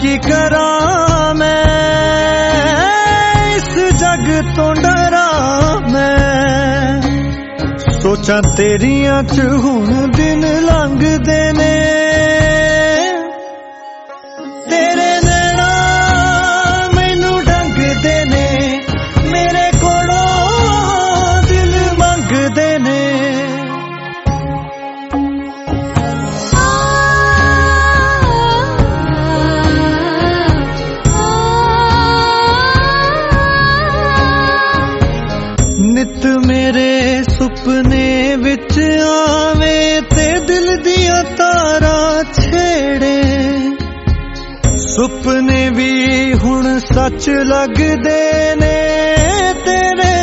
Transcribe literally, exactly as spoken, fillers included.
की करा मैं इस जग तो डरा मैं सोचा तेरियां च हुण दिन लंघदे ने तेरे नैना मैनू डंगदे ने मेरे कोलों दिल मंगदे ने नित मेरे सुपने विच आवे ते दिल दिया तारा छेड़े सुपने भी हुण सच लगदे ने तेरे